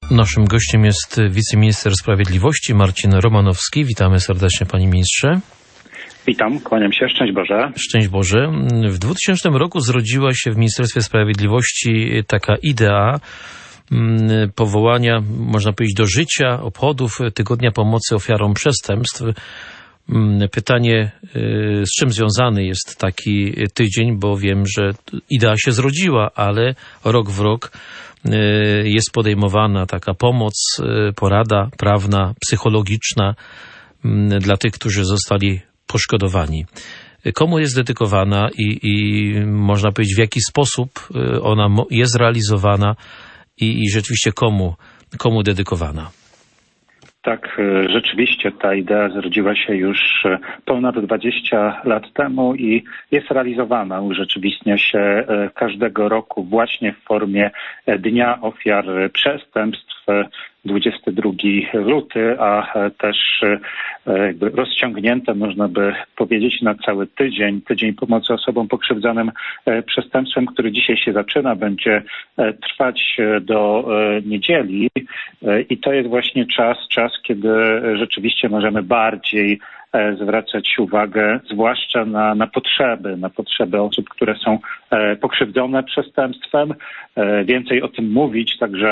Naszym gościem jest wiceminister sprawiedliwości Marcin Romanowski. Witamy serdecznie, panie ministrze. Witam, kłaniam się. Szczęść Boże. Szczęść Boże. W 2000 roku zrodziła się w Ministerstwie Sprawiedliwości taka idea powołania, można powiedzieć, do życia obchodów Tygodnia Pomocy Ofiarom Przestępstw. Pytanie, z czym związany jest taki tydzień, bo wiem, że idea się zrodziła, ale rok w rok jest podejmowana taka pomoc, porada prawna, psychologiczna dla tych, którzy zostali poszkodowani. Komu jest dedykowana i można powiedzieć, w jaki sposób ona jest realizowana i rzeczywiście komu dedykowana? Tak, rzeczywiście ta idea zrodziła się już ponad 20 lat temu i jest realizowana. Urzeczywistnia się każdego roku właśnie w formie Dnia Ofiar Przestępstw. 22 luty, a też jakby rozciągnięte, można by powiedzieć, na cały tydzień pomocy osobom pokrzywdzonym przestępstwem, który dzisiaj się zaczyna, będzie trwać do niedzieli i to jest właśnie czas, kiedy rzeczywiście możemy bardziej zwracać uwagę zwłaszcza na potrzeby osób, które są pokrzywdzone przestępstwem, więcej o tym mówić, także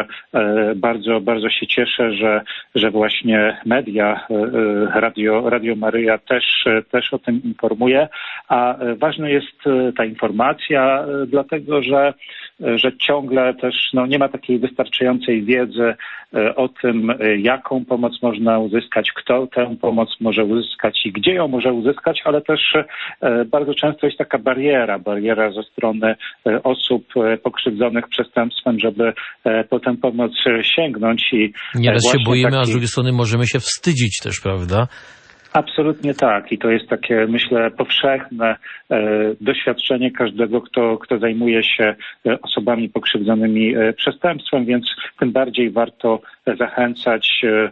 bardzo się cieszę, że właśnie media, Radio Maryja też o tym informuje, a ważna jest ta informacja, dlatego że ciągle też nie ma takiej wystarczającej wiedzy o tym, jaką pomoc można uzyskać, kto tę pomoc może uzyskać i gdzie ją może uzyskać, ale też bardzo często jest taka bariera ze strony osób pokrzywdzonych przestępstwem, żeby po tę pomoc sięgnąć. I nieraz się boimy, a z drugiej strony możemy się wstydzić też, prawda? Absolutnie tak. I to jest takie, myślę, powszechne doświadczenie każdego, kto zajmuje się osobami pokrzywdzonymi przestępstwem, więc tym bardziej warto zachęcać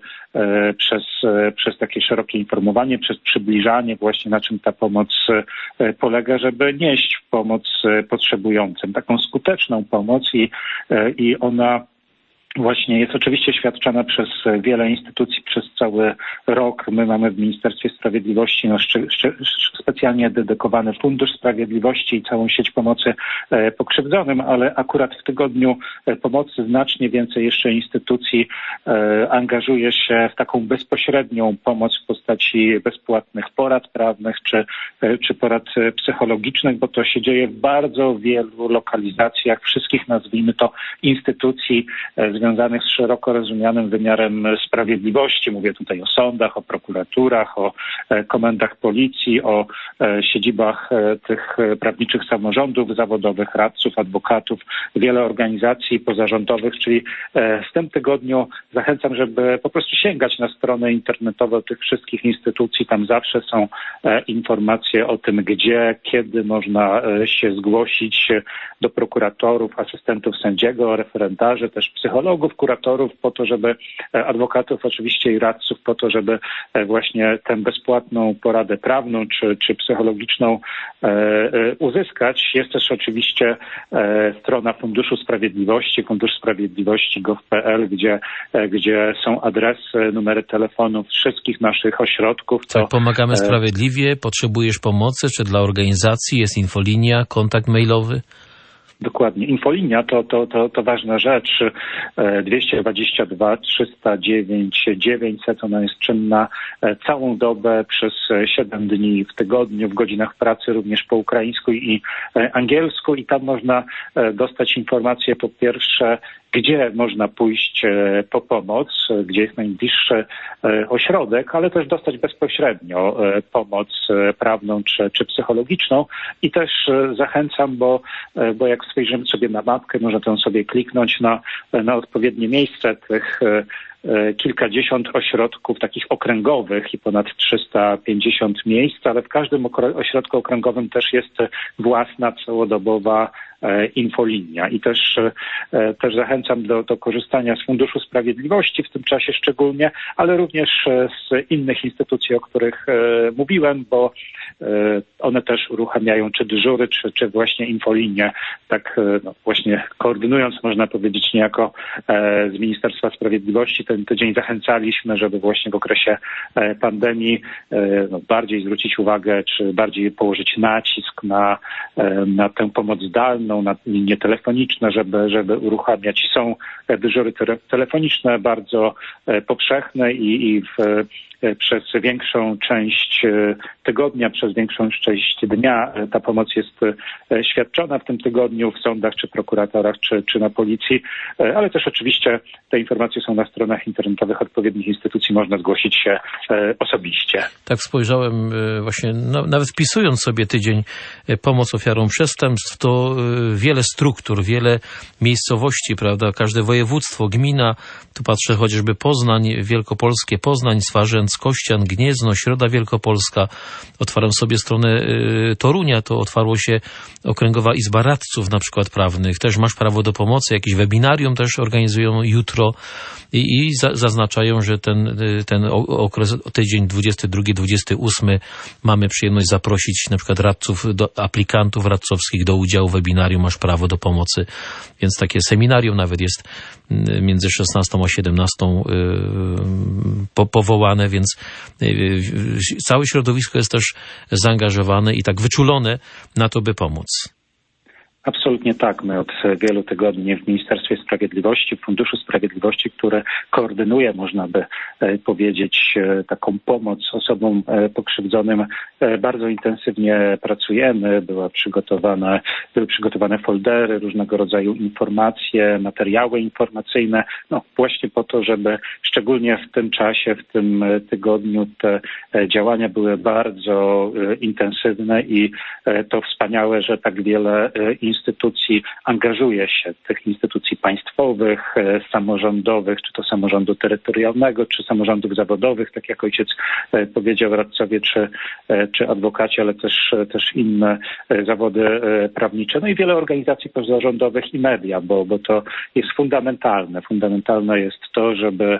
przez takie szerokie informowanie, przez przybliżanie właśnie, na czym ta pomoc polega, żeby nieść pomoc potrzebującym, taką skuteczną pomoc i ona właśnie jest oczywiście świadczona przez wiele instytucji przez cały rok. My mamy w Ministerstwie Sprawiedliwości specjalnie dedykowany Fundusz Sprawiedliwości i całą sieć pomocy pokrzywdzonym, ale akurat w Tygodniu Pomocy znacznie więcej jeszcze instytucji angażuje się w taką bezpośrednią pomoc w postaci bezpłatnych porad prawnych czy porad psychologicznych, bo to się dzieje w bardzo wielu lokalizacjach, wszystkich, nazwijmy to, instytucji związanych z szeroko rozumianym wymiarem sprawiedliwości. Mówię tutaj o sądach, o prokuraturach, o komendach policji, o siedzibach tych prawniczych samorządów zawodowych, radców, adwokatów, wiele organizacji pozarządowych, czyli w tym tygodniu zachęcam, żeby po prostu sięgać na stronę internetową tych wszystkich instytucji. Tam zawsze są informacje o tym, gdzie, kiedy można się zgłosić do prokuratorów, asystentów sędziego, referentarzy, też psychologów, kuratorów, po to, żeby adwokatów oczywiście i radców, po to, żeby właśnie tę bezpłatną poradę prawną czy psychologiczną uzyskać. Jest też oczywiście strona Funduszu Sprawiedliwości, Fundusz Sprawiedliwości gov.pl, gdzie są adresy, numery telefonów wszystkich naszych ośrodków. Tak, pomagamy sprawiedliwie. Potrzebujesz pomocy, czy dla organizacji jest infolinia, kontakt mailowy? Dokładnie. Infolinia to ważna rzecz. 222 309 900. Ona jest czynna całą dobę przez 7 dni w tygodniu, w godzinach pracy również po ukraińsku i angielsku i tam można dostać informacje po pierwsze, gdzie można pójść po pomoc, gdzie jest najbliższy ośrodek, ale też dostać bezpośrednio pomoc prawną czy psychologiczną. I też zachęcam, bo jak spojrzymy sobie na mapkę, można tam sobie kliknąć na odpowiednie miejsce tych kilkadziesiąt ośrodków takich okręgowych i ponad 350 miejsc, ale w każdym ośrodku okręgowym też jest własna całodobowa infolinia i też zachęcam do korzystania z Funduszu Sprawiedliwości w tym czasie szczególnie, ale również z innych instytucji, o których mówiłem, bo one też uruchamiają czy dyżury, czy właśnie infolinie, tak właśnie koordynując, można powiedzieć niejako z Ministerstwa Sprawiedliwości ten tydzień zachęcaliśmy, żeby właśnie w okresie pandemii bardziej zwrócić uwagę, czy bardziej położyć nacisk na tę pomoc zdalną, na linie telefoniczne, żeby uruchamiać. Są dyżury telefoniczne bardzo powszechne i przez większą część tygodnia, przez większą część dnia ta pomoc jest świadczona w tym tygodniu w sądach, czy prokuratorach, czy na policji, ale też oczywiście te informacje są na stronach internetowych odpowiednich instytucji, można zgłosić się osobiście. Tak spojrzałem właśnie, nawet wpisując sobie tydzień pomoc ofiarom przestępstw, to wiele struktur, wiele miejscowości, prawda, każde województwo, gmina, tu patrzę chociażby Poznań, Wielkopolskie, Poznań, Swarzędz, Kościan, Gniezno, Środa Wielkopolska. Otwaram sobie stronę Torunia, to otwarło się Okręgowa Izba Radców na przykład prawnych. Też masz prawo do pomocy, jakieś webinarium też organizują jutro i zaznaczają, że ten okres, tydzień 22-28 mamy przyjemność zaprosić na przykład radców, aplikantów radcowskich do udziału w webinarium, masz prawo do pomocy. Więc takie seminarium nawet jest między 16 a 17 powołane, więc całe środowisko jest też zaangażowane i tak wyczulone na to, by pomóc. Absolutnie tak. My od wielu tygodni w Ministerstwie Sprawiedliwości, w Funduszu Sprawiedliwości, który koordynuje, można by powiedzieć, taką pomoc osobom pokrzywdzonym, bardzo intensywnie pracujemy. Były przygotowane foldery, różnego rodzaju informacje, materiały informacyjne, właśnie po to, żeby szczególnie w tym czasie, w tym tygodniu te działania były bardzo intensywne i to wspaniałe, że tak wiele instytucji angażuje się, tych instytucji państwowych, samorządowych, czy to samorządu terytorialnego, czy samorządów zawodowych, tak jak ojciec powiedział, radcowie czy adwokaci, ale też inne zawody prawnicze, i wiele organizacji pozarządowych i media, bo to jest fundamentalne. Fundamentalne jest to,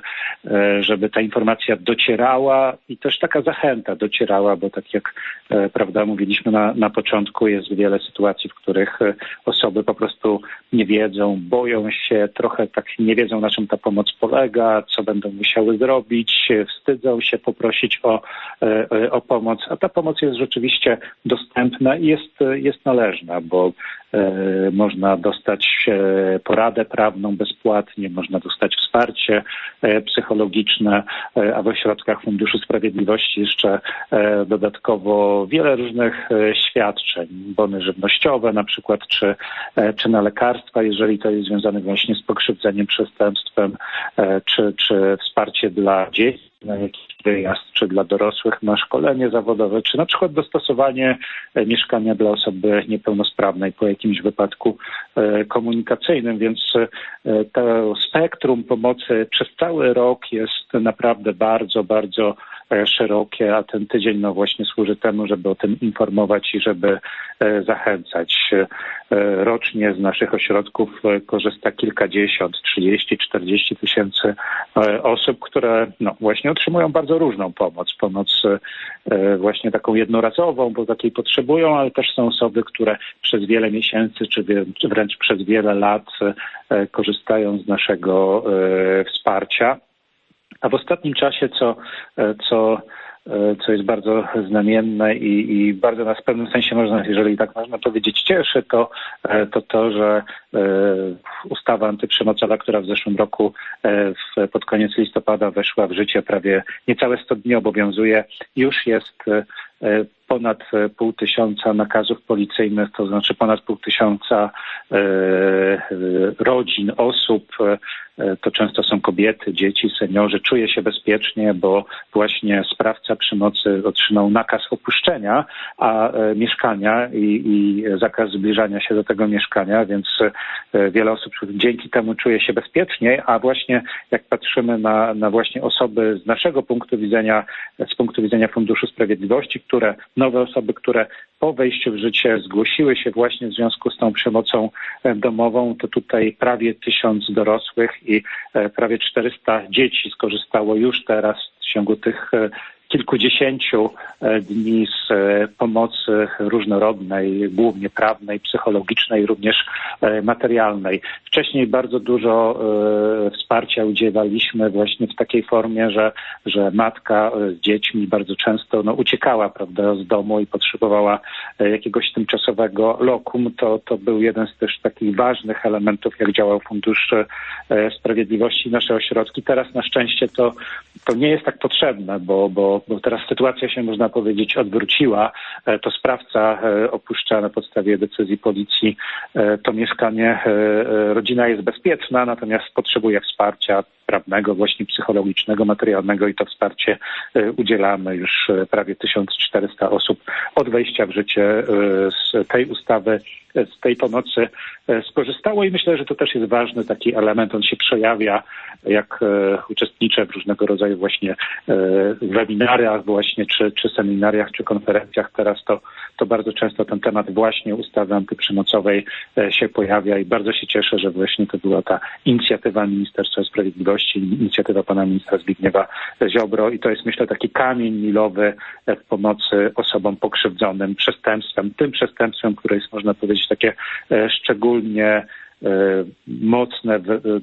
żeby ta informacja docierała i też taka zachęta docierała, bo tak jak mówiliśmy na początku, jest wiele sytuacji, w których osoby po prostu nie wiedzą, boją się, trochę tak nie wiedzą, na czym ta pomoc polega, co będą musiały zrobić, wstydzą się poprosić o pomoc, a ta pomoc jest rzeczywiście dostępna i jest należna, bo można dostać poradę prawną bezpłatnie, można dostać wsparcie psychologiczne, a w ośrodkach Funduszu Sprawiedliwości jeszcze dodatkowo wiele różnych świadczeń, bony żywnościowe na przykład, czy na lekarstwa, jeżeli to jest związane właśnie z pokrzywdzeniem przestępstwem, czy wsparcie dla dzieci na jakiś wyjazd, czy dla dorosłych na szkolenie zawodowe, czy na przykład dostosowanie mieszkania dla osoby niepełnosprawnej po jakimś wypadku komunikacyjnym, więc to spektrum pomocy przez cały rok jest naprawdę bardzo, bardzo szerokie, a ten tydzień właśnie służy temu, żeby o tym informować i żeby zachęcać. Rocznie z naszych ośrodków korzysta kilkadziesiąt, 30-40 tysięcy osób, które właśnie otrzymują bardzo różną pomoc. Pomoc właśnie taką jednorazową, bo takiej potrzebują, ale też są osoby, które przez wiele miesięcy, czy wręcz przez wiele lat korzystają z naszego wsparcia. A w ostatnim czasie, co jest bardzo znamienne i bardzo nas w pewnym sensie jeżeli tak można powiedzieć, cieszy, to że ustawa antyprzemocowa, która w zeszłym roku pod koniec listopada weszła w życie, prawie niecałe 100 dni obowiązuje, już jest ponad 500 nakazów policyjnych, to znaczy ponad 500 rodzin, osób, to często są kobiety, dzieci, seniorzy, czuje się bezpiecznie, bo właśnie sprawca przemocy otrzymał nakaz opuszczenia mieszkania i zakaz zbliżania się do tego mieszkania, więc wiele osób dzięki temu czuje się bezpieczniej, a właśnie jak patrzymy na właśnie osoby z naszego punktu widzenia, z punktu widzenia Funduszu Sprawiedliwości, nowe osoby, które po wejściu w życie zgłosiły się właśnie w związku z tą przemocą domową, to tutaj prawie 1000 dorosłych i prawie 400 dzieci skorzystało już teraz w ciągu tych kilkudziesięciu dni z pomocy różnorodnej, głównie prawnej, psychologicznej, również materialnej. Wcześniej bardzo dużo wsparcia udzielaliśmy właśnie w takiej formie, że matka z dziećmi bardzo często uciekała, prawda, z domu i potrzebowała jakiegoś tymczasowego lokum. To był jeden z też takich ważnych elementów, jak działał Fundusz Sprawiedliwości i nasze ośrodki. Teraz na szczęście to nie jest tak potrzebne, bo teraz sytuacja się, można powiedzieć, odwróciła. To sprawca opuszcza na podstawie decyzji policji to mieszkanie. Rodzina jest bezpieczna, natomiast potrzebuje wsparcia prawnego, właśnie psychologicznego, materialnego i to wsparcie udzielamy. Już prawie 1400 osób od wejścia w życie z tej ustawy, z tej pomocy skorzystało i myślę, że to też jest ważny taki element. On się przejawia, jak uczestniczę w różnego rodzaju właśnie webinariach właśnie, czy seminariach, czy konferencjach. Teraz to bardzo często ten temat właśnie ustawy antyprzemocowej się pojawia i bardzo się cieszę, że właśnie to była ta inicjatywa Ministerstwa Sprawiedliwości, inicjatywa pana ministra Zbigniewa Ziobro i to jest, myślę, taki kamień milowy w pomocy osobom pokrzywdzonym tym przestępstwem, które jest, można powiedzieć, takie szczególnie mocne,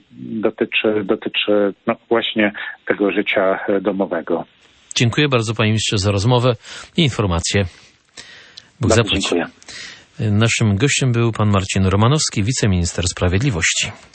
dotyczy właśnie tego życia domowego. Dziękuję bardzo, panie ministrze, za rozmowę i informacje. Bóg zapłać. Dziękuję. Naszym gościem był pan Marcin Romanowski, wiceminister sprawiedliwości.